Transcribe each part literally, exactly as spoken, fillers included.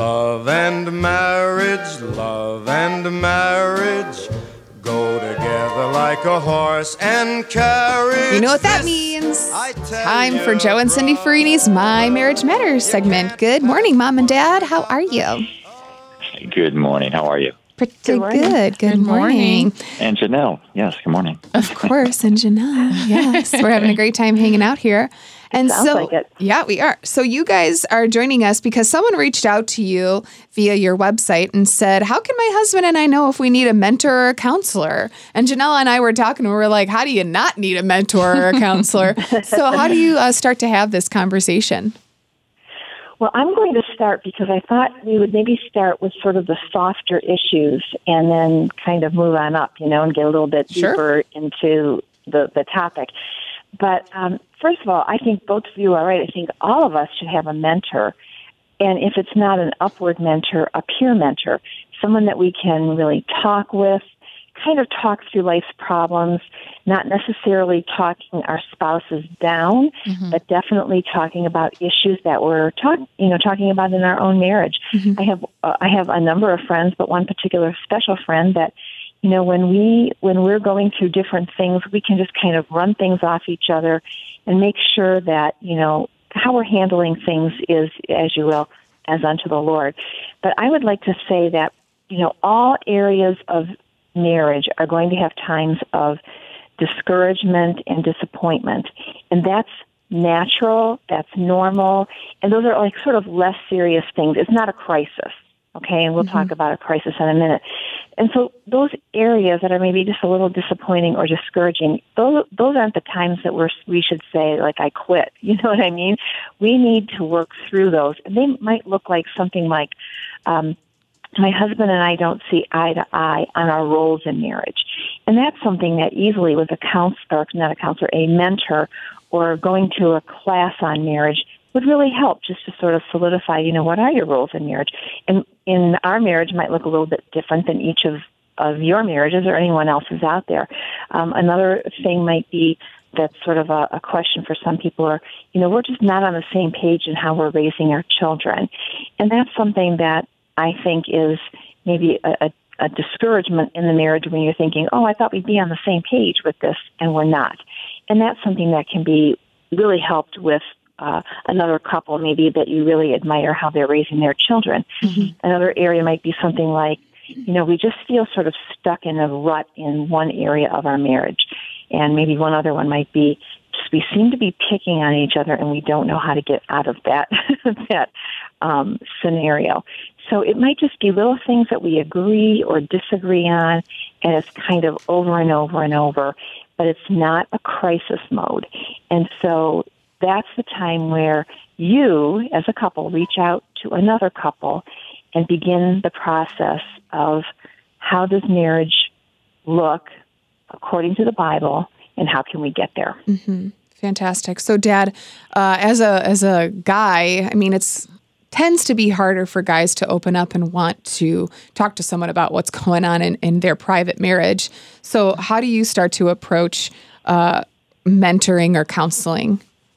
Love and marriage, love and marriage go together like a horse and carriage. You know what that means. Time for Joe and Cindy Farini's My Marriage Matters segment. Good morning, Mom and Dad. How are you? Good morning. How are you? Pretty good. Good, good morning. morning. And Janelle. Yes, good morning. Of course, and Janelle. Yes, we're having a great time hanging out here. And Sounds so, like it. yeah, we are. So you guys are joining us because someone reached out to you via your website and said, how can my husband and I know if we need a mentor or a counselor? And Janelle and I were talking, and we were like, how do you not need a mentor or a counselor? So how do you uh, start to have this conversation? Well, I'm going to start because I thought we would maybe start with sort of the softer issues and then kind of move on up, you know, and get a little bit Sure. deeper into the, the topic. But um, first of all, I think both of you are right. I think all of us should have a mentor. And if it's not an upward mentor, a peer mentor, someone that we can really talk with, kind of talk through life's problems, not necessarily talking our spouses down, mm-hmm. but definitely talking about issues that we're talk, you know, talking about in our own marriage. Mm-hmm. I have uh, I have a number of friends, but one particular special friend that, you know, when we when we're going through different things, we can just kind of run things off each other and make sure that, you know, how we're handling things is, as you will, as unto the Lord. But I would like to say that, you know, all areas of marriage are going to have times of discouragement and disappointment. And that's natural, that's normal, and those are like sort of less serious things. It's not a crisis, okay? And we'll mm-hmm. talk about a crisis in a minute. And so those areas that are maybe just a little disappointing or discouraging, those those aren't the times that we're, we should say, like, I quit. You know what I mean? We need to work through those. And they might look like something like, um, my husband and I don't see eye to eye on our roles in marriage. And that's something that easily with a counselor, not a counselor, a mentor, or going to a class on marriage would really help just to sort of solidify, you know, what are your roles in marriage? And in our marriage might look a little bit different than each of, of your marriages or anyone else's out there. Um, another thing might be that's sort of a, a question for some people are, you know, we're just not on the same page in how we're raising our children. And that's something that I think is maybe a, a, a discouragement in the marriage when you're thinking, oh, I thought we'd be on the same page with this, and we're not. And that's something that can be really helped with uh, another couple, maybe that you really admire how they're raising their children. Mm-hmm. Another area might be something like, you know, we just feel sort of stuck in a rut in one area of our marriage. And maybe one other one might be, we seem to be picking on each other and we don't know how to get out of that that um, scenario. So it might just be little things that we agree or disagree on, and it's kind of over and over and over, but it's not a crisis mode. And so that's the time where you, as a couple, reach out to another couple and begin the process of how does marriage look according to the Bible, and how can we get there? Mm-hmm. Fantastic. So, Dad, uh, as a as a guy, I mean, it's tends to be harder for guys to open up and want to talk to someone about what's going on in, in their private marriage. So, how do you start to approach uh, mentoring or counseling?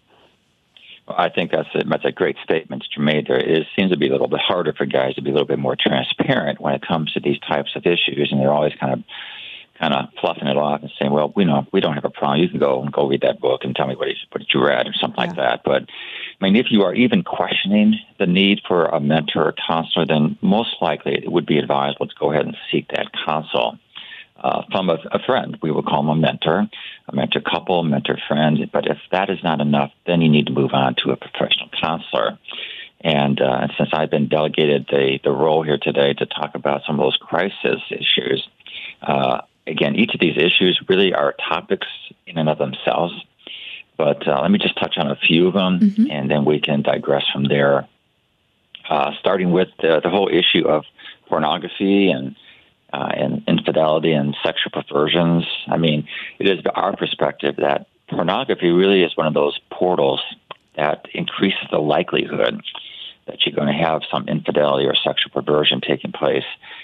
Well, I think that's a, that's a great statement that you made there. It seems to be a little bit harder for guys to be a little bit more transparent when it comes to these types of issues, and they're always kind of kind of fluffing it off and saying, well, we know we don't have a problem. You can go and go read that book and tell me what, you, what you read or something yeah. like that. But, I mean, if you are even questioning the need for a mentor or counselor, then most likely it would be advisable to go ahead and seek that counsel uh, from a, a friend. We would call them a mentor, a mentor couple, a mentor friend. But if that is not enough, then you need to move on to a professional counselor. And uh, since I've been delegated the, the role here today to talk about some of those crisis issues, uh, Again, each of these issues really are topics in and of themselves, but uh, let me just touch on a few of them, mm-hmm. and then we can digress from there. Uh, starting with the, the whole issue of pornography and, uh, and infidelity and sexual perversions. I mean, it is our perspective that pornography really is one of those portals that increases the likelihood that you're going to have some infidelity or sexual perversion taking place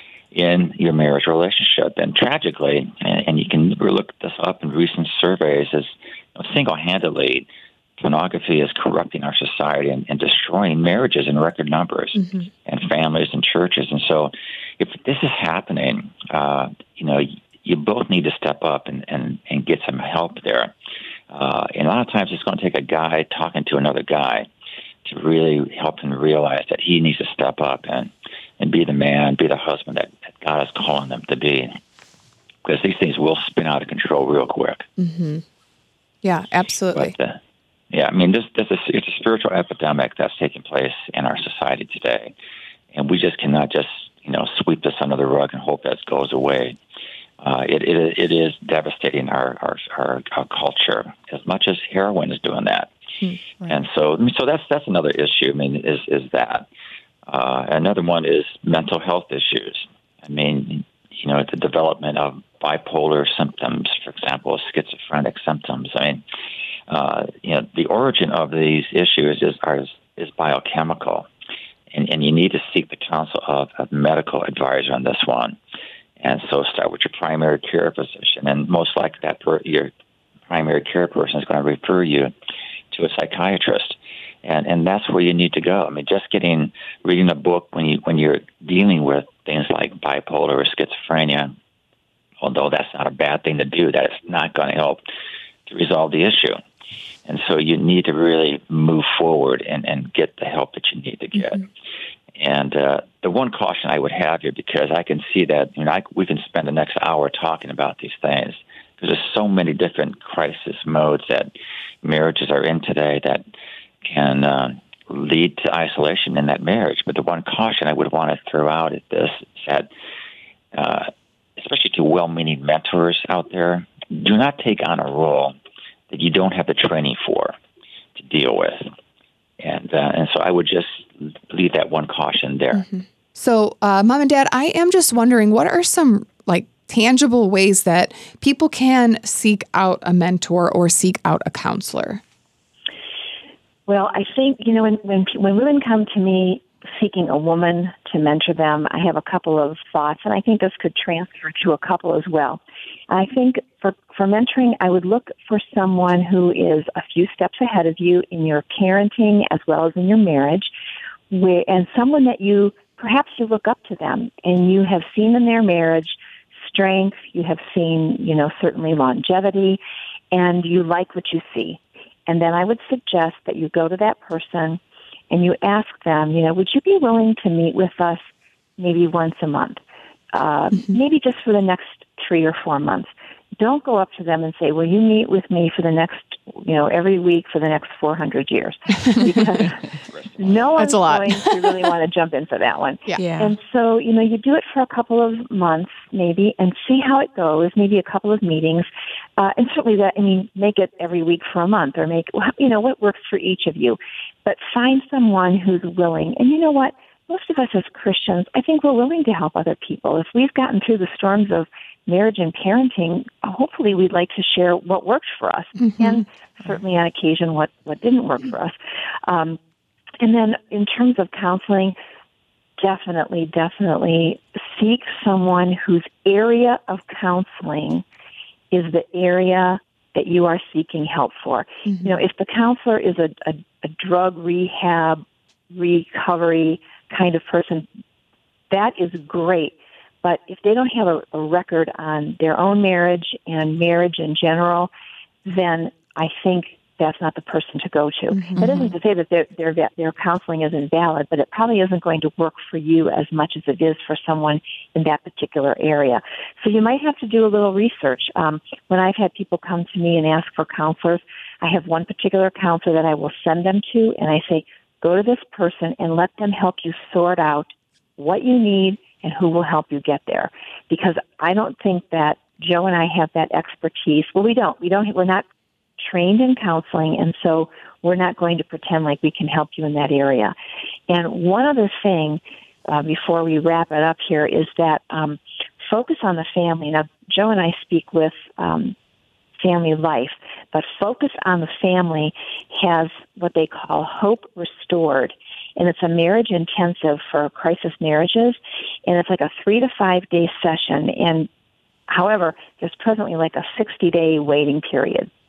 in your marriage relationship. And tragically, and, and you can look this up in recent surveys, is you know, single-handedly pornography is corrupting our society and, and destroying marriages in record numbers mm-hmm. and families and churches. And so if this is happening, uh, you know, you both need to step up and, and, and get some help there. Uh, and a lot of times it's going to take a guy talking to another guy to really help him realize that he needs to step up and, and be the man, be the husband that, that God is calling them to be. Because these things will spin out of control real quick. Mm-hmm. Yeah, absolutely. But, uh, yeah, I mean, this, this is, it's a spiritual epidemic that's taking place in our society today. And we just cannot just, you know, sweep this under the rug and hope that it goes away. Uh, it, it it is devastating our, our our our culture as much as heroin is doing that. Mm, right. And so, I mean, so that's that's another issue. I mean, is is that uh, another one is mental health issues. I mean, you know, the development of bipolar symptoms, for example, schizophrenic symptoms. I mean, uh, you know, the origin of these issues is are, is biochemical, and, and you need to seek the counsel of a medical advisor on this one. And so start with your primary care physician, and most likely that per, your primary care person is going to refer you to a psychiatrist, and and that's where you need to go. I mean, just getting reading a book when you when you're dealing with things like bipolar or schizophrenia, although that's not a bad thing to do, that is not going to help to resolve the issue. And so you need to really move forward and, and get the help that you need to get. Mm-hmm. And uh, the one caution I would have here, because I can see that, you know, I, we can spend the next hour talking about these things, because there's so many different crisis modes that marriages are in today that can uh, lead to isolation in that marriage. But the one caution I would want to throw out at this is that, uh, especially to well-meaning mentors out there, do not take on a role that you don't have the training for to deal with. And uh, and so I would just leave that one caution there. Mm-hmm. So, uh, Mom and Dad, I am just wondering, what are some like tangible ways that people can seek out a mentor or seek out a counselor? Well, I think, you know, when when, when women come to me seeking a woman to mentor them, I have a couple of thoughts, and I think this could transfer to a couple as well. I think for, for mentoring, I would look for someone who is a few steps ahead of you in your parenting as well as in your marriage, where, and someone that you, perhaps you look up to them, and you have seen in their marriage strength, you have seen, you know, certainly longevity, and you like what you see. And then I would suggest that you go to that person and you ask them, you know, would you be willing to meet with us maybe once a month, uh, mm-hmm. maybe just for the next three or four months? Don't go up to them and say, will you meet with me for the next, you know, every week for the next four hundred years? Because no one's going to really want to jump in for that one. Yeah. yeah. And so, you know, you do it for a couple of months maybe and see how it goes, maybe a couple of meetings. Uh, and certainly that, I mean, make it every week for a month, or make, you know, what works for each of you. But find someone who's willing. And you know what? Most of us as Christians, I think we're willing to help other people. If we've gotten through the storms of marriage and parenting, hopefully we'd like to share what worked for us, mm-hmm. and certainly on occasion what, what didn't work for us. Um, and then in terms of counseling, definitely, definitely seek someone whose area of counseling is the area that you are seeking help for. Mm-hmm. You know, if the counselor is a, a, a drug rehab, recovery kind of person, that is great. But if they don't have a, a record on their own marriage and marriage in general, then I think that's not the person to go to. Mm-hmm. That isn't to say that their, their their counseling isn't valid, but it probably isn't going to work for you as much as it is for someone in that particular area. So you might have to do a little research. Um, when I've had people come to me and ask for counselors, I have one particular counselor that I will send them to, and I say, go to this person and let them help you sort out what you need and who will help you get there. Because I don't think that Joe and I have that expertise. Well, we don't. We don't. We're not trained in counseling, and so we're not going to pretend like we can help you in that area. And one other thing, uh, before we wrap it up here, is that um, focus on the family. Now, Joe and I speak with um, Family Life, but Focus on the Family has what they call Hope Restored, and it's a marriage intensive for crisis marriages, and it's like a three to five day session. And however, there's presently like a sixty day waiting period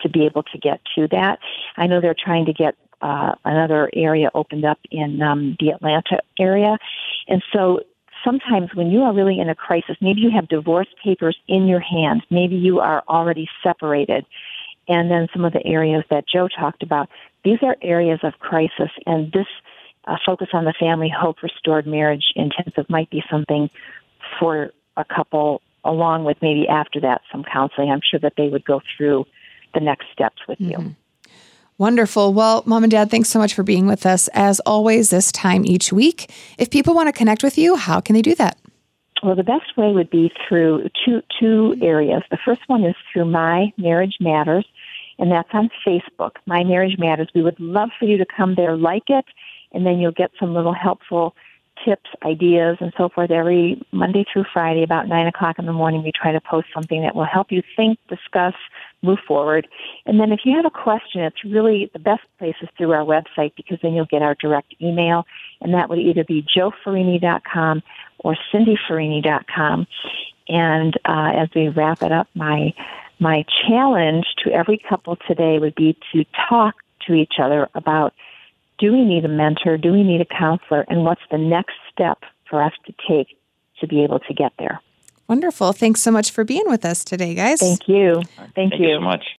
to be able to get to that. I know they're trying to get uh, another area opened up in um, the Atlanta area. And so sometimes when you are really in a crisis, maybe you have divorce papers in your hand, maybe you are already separated, and then some of the areas that Joe talked about, these are areas of crisis, and this uh, Focus on the Family, Hope Restored Marriage Intensive might be something for a couple, along with maybe after that some counseling. I'm sure that they would go through the next steps with mm-hmm. you. Wonderful. Well, Mom and Dad, thanks so much for being with us, as always, this time each week. If people want to connect with you, how can they do that? Well, the best way would be through two two areas. The first one is through My Marriage Matters, and that's on Facebook, My Marriage Matters. We would love for you to come there, like it, and then you'll get some little helpful tips, ideas, and so forth. Every Monday through Friday, about nine o'clock in the morning, we try to post something that will help you think, discuss, move forward. And then if you have a question, it's really the best place is through our website, because then you'll get our direct email, and that would either be joe farini dot com or cindy farini dot com. And uh, as we wrap it up, my my challenge to every couple today would be to talk to each other about, do we need a mentor? Do we need a counselor? And what's the next step for us to take to be able to get there? Wonderful. Thanks so much for being with us today, guys. Thank you. Thank, Thank you. you so much.